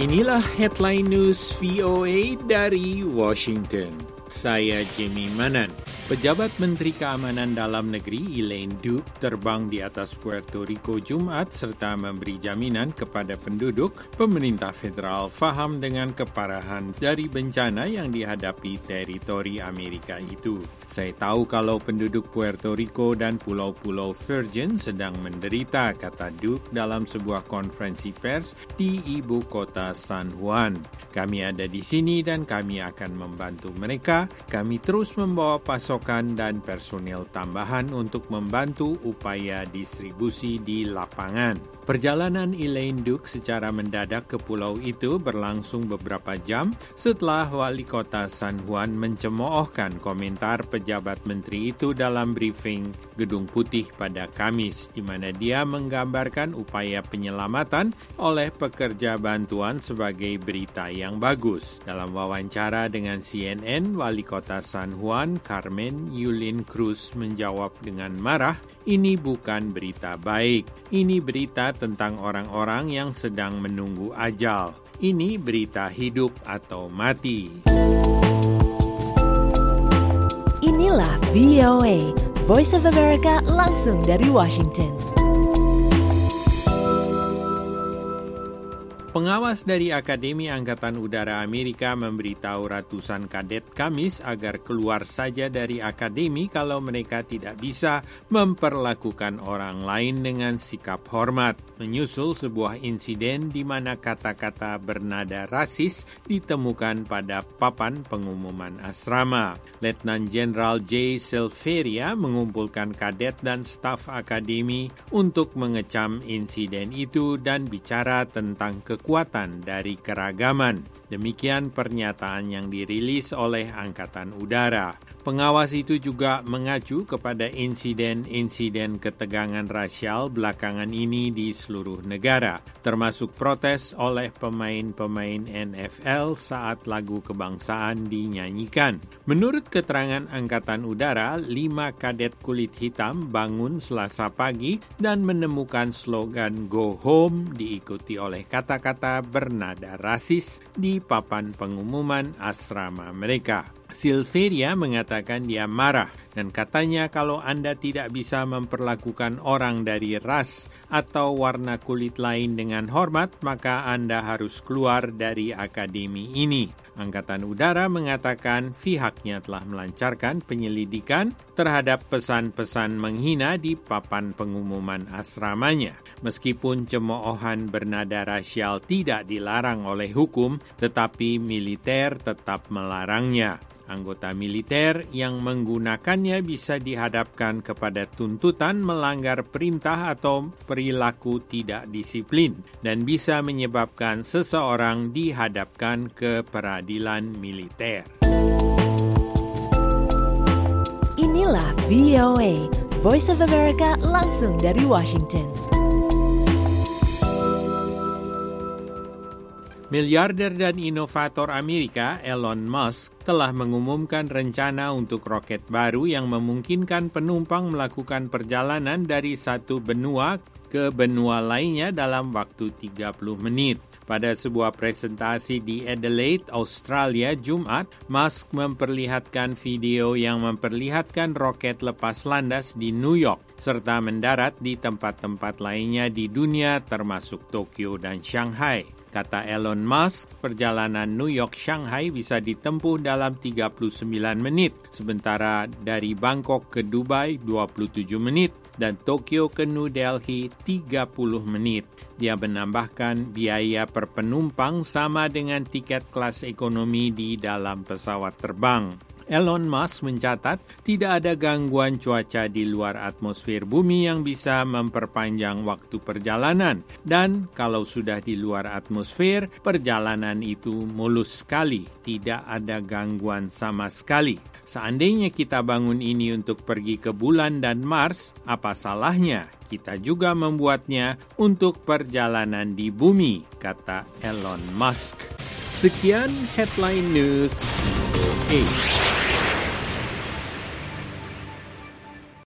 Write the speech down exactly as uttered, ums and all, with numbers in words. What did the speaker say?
Inilah headline news V O A dari Washington. Saya Jimmy Manan. Pejabat Menteri Keamanan Dalam Negeri Elaine Duke terbang di atas Puerto Rico Jumat serta memberi jaminan kepada penduduk pemerintah federal faham dengan keparahan dari bencana yang dihadapi teritori Amerika itu. Saya tahu kalau penduduk Puerto Rico dan Pulau-Pulau Virgin sedang menderita, kata Duke dalam sebuah konferensi pers di ibu kota San Juan. Kami ada di sini dan kami akan membantu mereka. Kami terus membawa pasokan dan personel tambahan untuk membantu upaya distribusi di lapangan. Perjalanan Elaine Duke secara mendadak ke pulau itu berlangsung beberapa jam setelah wali kota San Juan mencemoohkan komentar pejabat menteri itu dalam briefing Gedung Putih pada Kamis, di mana dia menggambarkan upaya penyelamatan oleh pekerja bantuan sebagai berita yang bagus. Dalam wawancara dengan C N N, wali kota San Juan, Carmen Yulín Cruz, menjawab dengan marah, "Ini bukan berita baik. Ini berita tentang orang-orang yang sedang menunggu ajal. Ini berita hidup atau mati." Inilah V O A, Voice of America langsung dari Washington. Pengawas dari Akademi Angkatan Udara Amerika memberitahu ratusan kadet Kamis agar keluar saja dari akademi kalau mereka tidak bisa memperlakukan orang lain dengan sikap hormat, menyusul sebuah insiden di mana kata-kata bernada rasis ditemukan pada papan pengumuman asrama. Letnan Jenderal J. Silveria mengumpulkan kadet dan staf akademi untuk mengecam insiden itu dan bicara tentang kekuatan kekuatan dari keragaman. Demikian pernyataan yang dirilis oleh Angkatan Udara. Pengawas itu juga mengacu kepada insiden-insiden ketegangan rasial belakangan ini di seluruh negara, termasuk protes oleh pemain-pemain N F L saat lagu kebangsaan dinyanyikan. Menurut keterangan Angkatan Udara, lima kadet kulit hitam bangun Selasa pagi dan menemukan slogan "Go Home" diikuti oleh kata-kata bernada rasis di papan pengumuman asrama mereka. Silveria mengatakan dia marah dan katanya kalau Anda tidak bisa memperlakukan orang dari ras atau warna kulit lain dengan hormat, maka Anda harus keluar dari akademi ini. Angkatan Udara mengatakan pihaknya telah melancarkan penyelidikan terhadap pesan-pesan menghina di papan pengumuman asramanya. Meskipun cemoohan bernada rasial tidak dilarang oleh hukum, tetapi militer tetap melarangnya. Anggota militer yang menggunakannya bisa dihadapkan kepada tuntutan melanggar perintah atau perilaku tidak disiplin dan bisa menyebabkan seseorang dihadapkan ke peradilan militer. Inilah V O A, Voice of America langsung dari Washington. Miliarder dan inovator Amerika Elon Musk telah mengumumkan rencana untuk roket baru yang memungkinkan penumpang melakukan perjalanan dari satu benua ke benua lainnya dalam waktu tiga puluh menit. Pada sebuah presentasi di Adelaide, Australia, Jumat, Musk memperlihatkan video yang memperlihatkan roket lepas landas di New York serta mendarat di tempat-tempat lainnya di dunia termasuk Tokyo dan Shanghai. Kata Elon Musk, perjalanan New York-Shanghai bisa ditempuh dalam tiga puluh sembilan menit, sementara dari Bangkok ke Dubai dua puluh tujuh menit dan Tokyo ke New Delhi tiga puluh menit. Dia menambahkan biaya per penumpang sama dengan tiket kelas ekonomi di dalam pesawat terbang. Elon Musk mencatat tidak ada gangguan cuaca di luar atmosfer bumi yang bisa memperpanjang waktu perjalanan. Dan kalau sudah di luar atmosfer, perjalanan itu mulus sekali, tidak ada gangguan sama sekali. Seandainya kita bangun ini untuk pergi ke bulan dan Mars, apa salahnya kita juga membuatnya untuk perjalanan di bumi, kata Elon Musk. Sekian headline news. Hey.